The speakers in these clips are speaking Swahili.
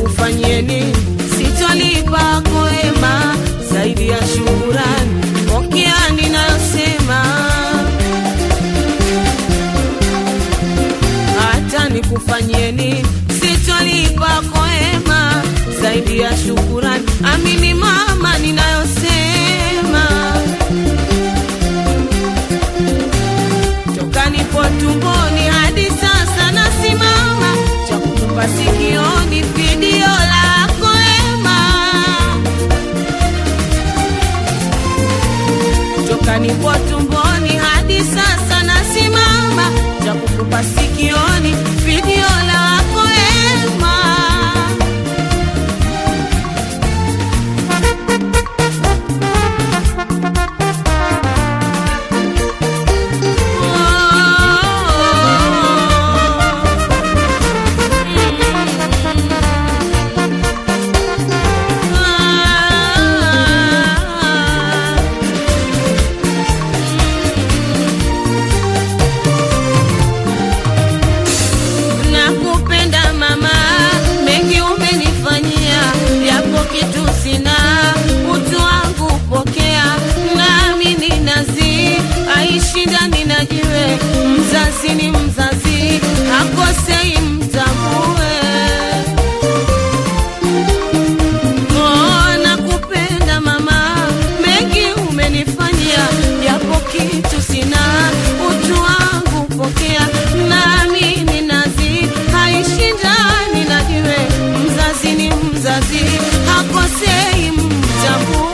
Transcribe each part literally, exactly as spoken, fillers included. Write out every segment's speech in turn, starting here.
nikufanyieni, sitolipa kwema zaidi ya shukurani. Pokea ninayosema, hata nikufanyieni, sitolipa kwema zaidi ya shukurani. Amini mama ninayosema, toka nipo tumboni hadi sasa nasimama, cha kutupa sikioni video lako ema. Toka nipo tumboni hadi sasa nasimama, cha kutupa sikioni video lako ema. Mzazi ni mzazi, hakosei mtambue. Oh, nakupenda mama, mengi umenifanyia, yapo kitu sina, utu wangu pokea. Nami ni nazi, haishindani na jiwe. Mzazi ni mzazi, hakosei mtambue.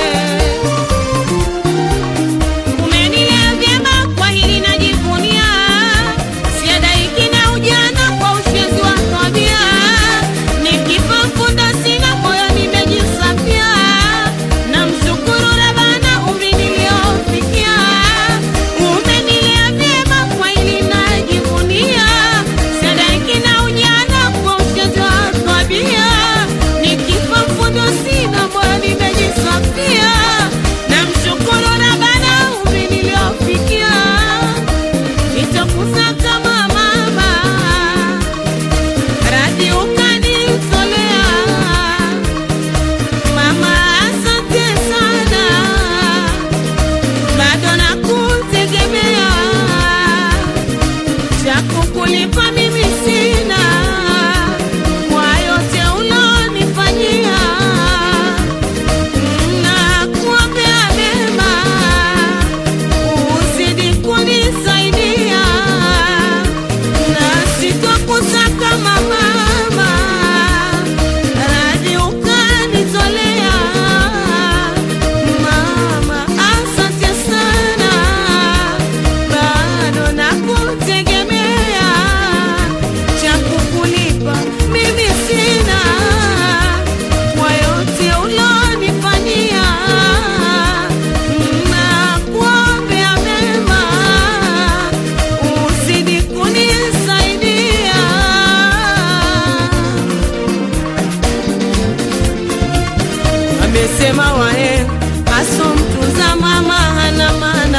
Sema wae, aso mtunza mama hana maana.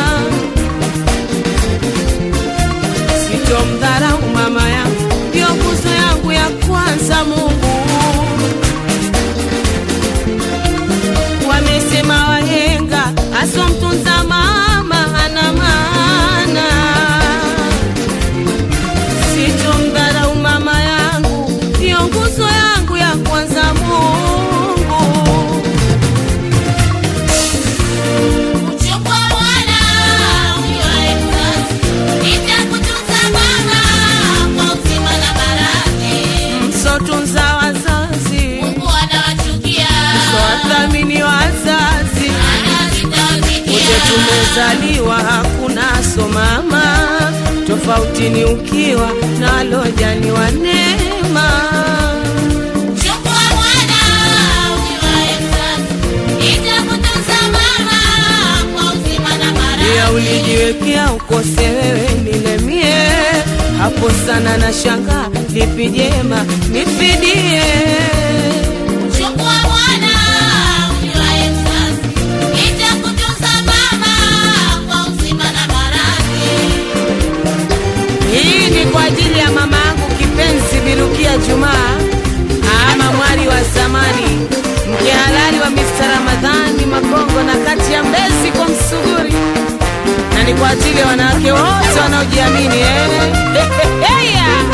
Sitomdharau mama yangu, ndio nguzo yangu ya kwanza Mungu. Wamesema wahenga, aso mtunza mama hana maana. Sitomdharau mama yangu, ndio nguzo yangu ya kwanza Mungu. Tumezaliwa hakuna so mama, tofauti ni ukiwa nalo jaliwa neema. Chukua mwana ukiwae mzazi, itakutunza mama kwa uzima na baraka. Ya ulijiwekea ukose wewe nilemie, hapo sana na shanga lipi jema nifidie. Chukua mwana ukiwae mzazi, itakutunza mama kwa uzima na baraka. Hii ni kwa ajili ya mama yangu kipenzi Birukia Juma. kihalali wa mister Ramadhani Magongo na kati ya Mbezi kwa Msuguri, na ni kwa ajili ya wanawake wote wanaojiamini eh. Hey, yeah.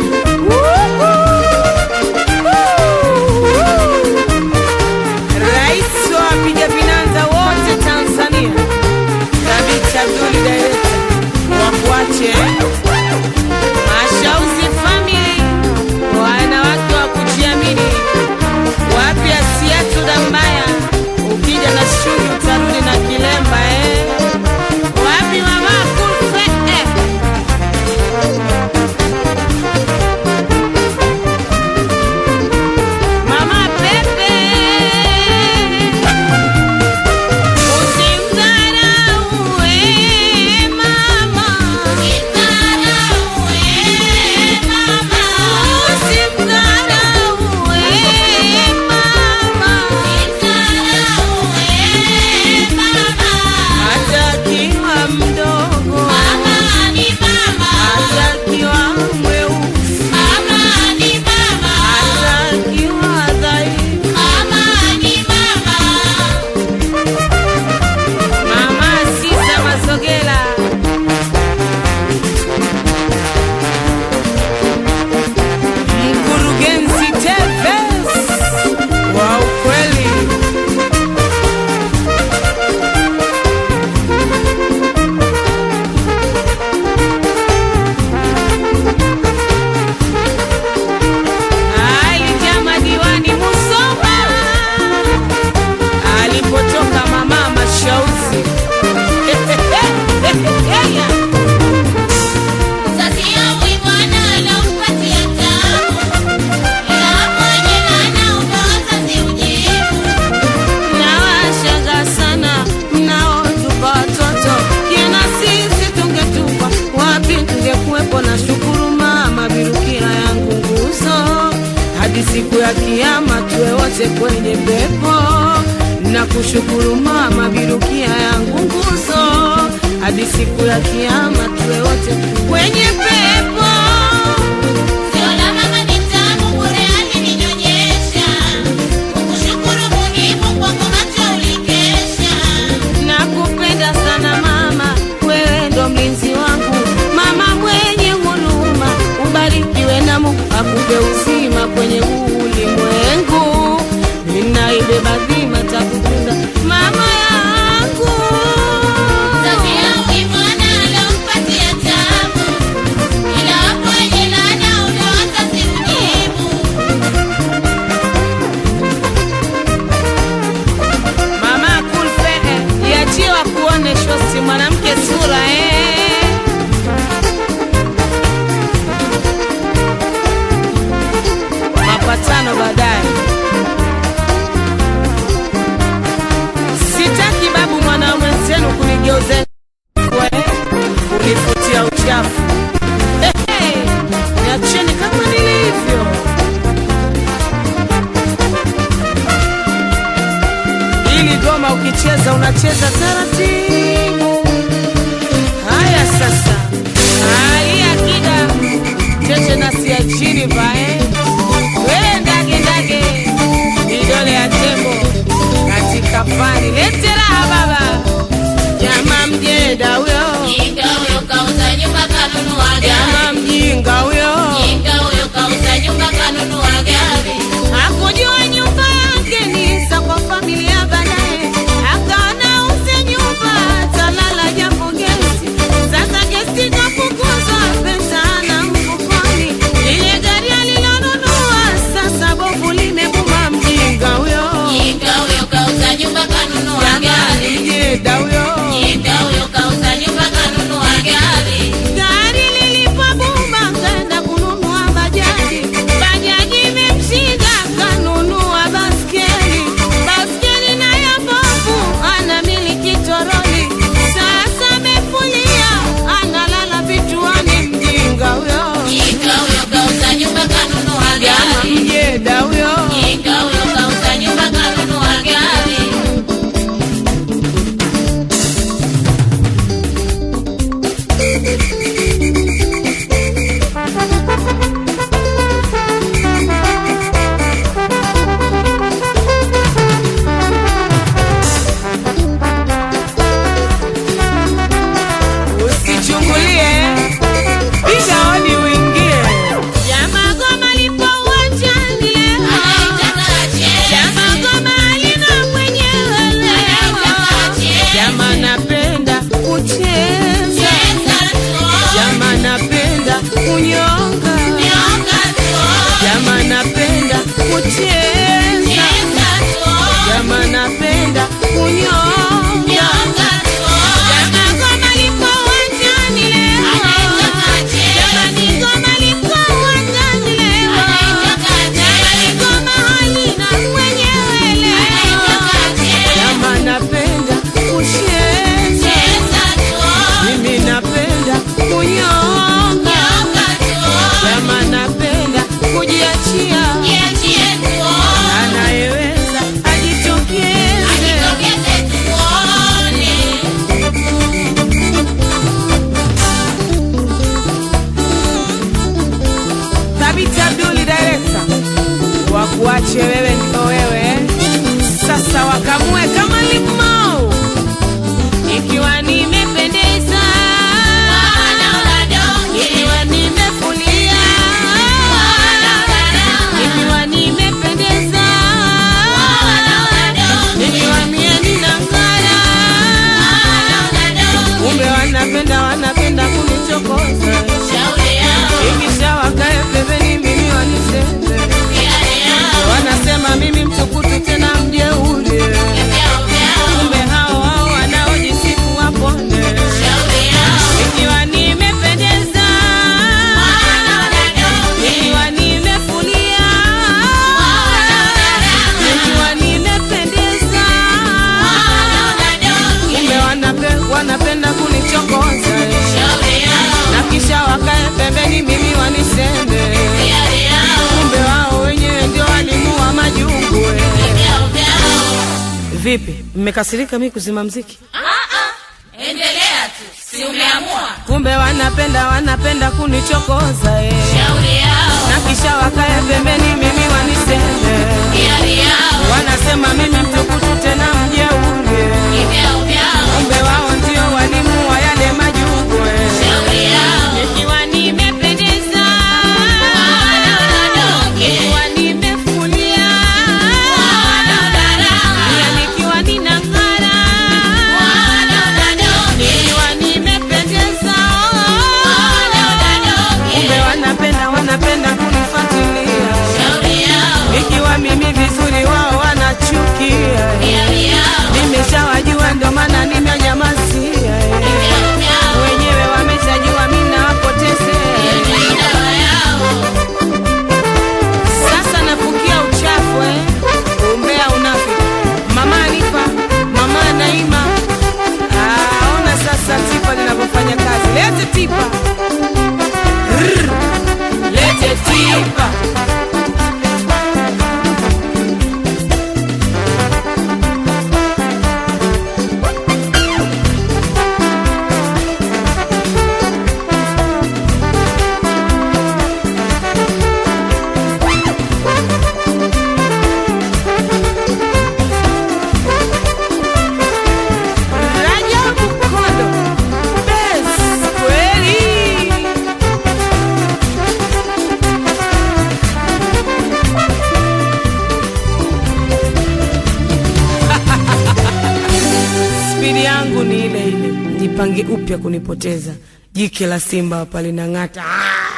Rais wa wapiga vinanda wote Tanzania, Thabit Abdul Director, wakuache Mashauzi family, wanawake wa kujiamini, wapi Asiatu Dambaya, ukija na shuni utarudi na kilemba eh. Wapi mama Kulfe eh. Mama Pepe, usimdharau eh mama, usimdharau eh mama, usimdharau eh mama, usimdharau eh mama. Atakiwa mdogo mama ni mama, atakiwa mweusi mama ni mama, atakiwa dhaifu mama ni mama. Mama Sisa Masogela, mkurugenzi Tevez wa ukweli. Alijaa madiwani Musoma alipotoka mama Mashauzi. Mzazi yangu bwana anampatia tabu, ila hapo jina na ubazazi ujibu. Nawashangaa sana mnaotupa watoto, kina sisi tungetupwa wapi? Tungekuwepo na shukuru mama Birukia yangu nguzo, hadi siku ya kiyama tuwe wote kwenye pepo. Na kushukuru mama Birukia yangu nguzo, hadi siku ya kiyama tuwe wote kwenye pepo. Sio la mama ni tamu bure alininyonyesha, kukushukuru Mungu kwa kumacho ulikesha. Nakupenda sana mama, wewe ndo mlinzi wangu, mama mwenye huruma, ubarikiwe na Mungu akupe uzima kwenye ulimwengu. Ninaibeba dhima takupenda mama yangu. Mzazi yangu bwana anampatia tabu, ila hapo jina na ubazazi ujibu. Mama Kulfe yachiwa kuone shosi mwanamke sura eh. Mapatano baadaye. Sitaki babu mwana mwenzenu kunigeuze we, unifutia uchafu. Hey, hey, niacheni kama nilivyo. Ili goma ukicheza unacheza taratibu. Haya sasa, haya akida cheche na siachini bae, we ndage ndage vidole ya tembo katika fani. Lete raha baba, jama mjeda huyo, Jinga huyo kauza nyumba kanunua gari, jama mjinga huyo, jinga huyo kauza nyumba kanunua gari. hakujua nyumba yake ni za kwa familia, baadaye akaona uze nyumba talala japo gesi. Sasa gesi kafukuzwa, pesa na mfukoni, ile gari alilonunua Jama napenda kunyonga. Jama ngoma liko uwanjani leo. Jamani ngoma liko uwanjani leo. Jamani ngoma halina mwenyewe leo. Jama napenda kucheza. Mimi napenda kunyonga. Jama napenda kujiachia. Anayeweza ajitokeze. Thabiti Abduli director, wakuache wewe ndio wewe. Sasa wakamue kama limau. Ikiwa nimependeza, ikiwa nimefulia, ikiwa nimependeza, ikiwa mie ninang'ara. Kumbe wanapenda wanapenda kunichokoza. Ikisha wakae pembeni mimi waniseme. Wanasema mimi mtukutu tena mjeuri. Kumbe hao hao wanaojisifu wapone. Ikiwa nimependeza, ikiwa nimefulia, ikiwa nimependeza, kumbe wanape- wanapenda kunichokoza. Na kisha wakae pembeni mimi waniseme. Kumbe wao wenyewe ndio walimu wa majungu. Vipi, mmekasirika mimi kuzima mziki? Endelea tu, si umeamua? Kumbe wanapenda wanapenda kunichokoza eh. Shauri yao. Na kisha wakae pembeni mimi waniseme. Hiari yao. Wanasema mimi mtukutu tena mjeuri. Vyao vyao. Kumbe wao ndio walimu wa yale majungu eh. Shauri yao. Nikiwa nimependeza, Wanadonge. nikiwa nimefulia, pia nikiwa ninang'ara, nikiwa nimependeza. Kumbe wanapenda wanapenda kunifuatilia. Shauri yao. Ikiwa mimi vizuri wao wanachukia. Hiari yao. Nimeshawajua ndo maana nimenyamazia. Vyao vyao. Wenyewe wameshajua mimi nawapotezea. Ni dawa yao. Sasa nafukia uchafu eh. Umbea unafiki. Mama Anifa, Mama Naima. Ah, ona sasa tipa linapofanya kazi. Lete tipa. Rrr. Lete tipa. Rajabu Kondo. Best kweli. Spidi yangu ni ile ile. Jipange upya kunipoteza. Jike la simba hapa linang'ata. Ah!